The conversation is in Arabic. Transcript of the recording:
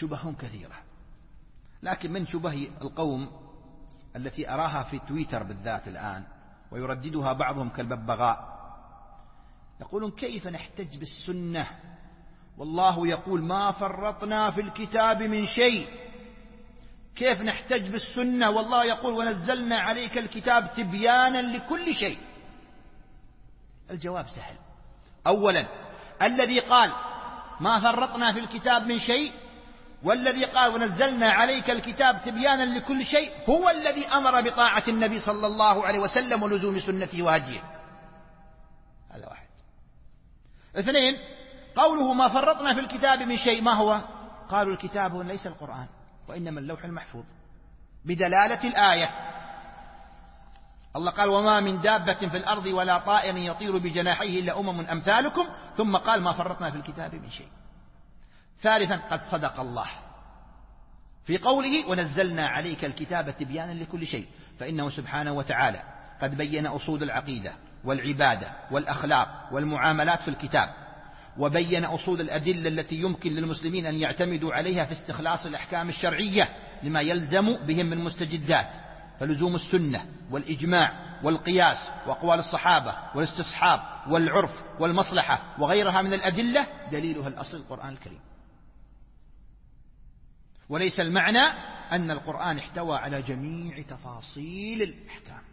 شبه كثيرة، لكن من شبه القوم التي أراها في تويتر بالذات الآن ويرددها بعضهم كالببغاء، يقولون كيف نحتج بالسنة والله يقول ما فرطنا في الكتاب من شيء، كيف نحتج بالسنة والله يقول ونزلنا عليك الكتاب تبيانا لكل شيء؟ الجواب سهل. أولا، الذي قال ما فرطنا في الكتاب من شيء والذي قال ونزلنا عليك الكتاب تبيانا لكل شيء هو الذي أمر بطاعة النبي صلى الله عليه وسلم ولزوم سنته وهديه. هذا واحد. اثنين، قوله ما فرطنا في الكتاب من شيء، ما هو؟ قالوا الكتاب ليس القرآن وإنما اللوح المحفوظ، بدلالة الآية. الله قال وما من دابة في الأرض ولا طائر يطير بجناحيه إلا أمثالكم، ثم قال ما فرطنا في الكتاب من شيء. ثالثا، قد صدق الله في قوله ونزلنا عليك الكتاب تبيانا لكل شيء، فإنه سبحانه وتعالى قد بين أصول العقيدة والعبادة والأخلاق والمعاملات في الكتاب، وبين أصول الأدلة التي يمكن للمسلمين أن يعتمدوا عليها في استخلاص الأحكام الشرعية لما يلزم بهم من مستجدات، فلزوم السنة والإجماع والقياس وأقوال الصحابة والاستصحاب والعرف والمصلحة وغيرها من الأدلة دليلها الأصل القرآن الكريم. وليس المعنى أن القرآن احتوى على جميع تفاصيل الأحكام،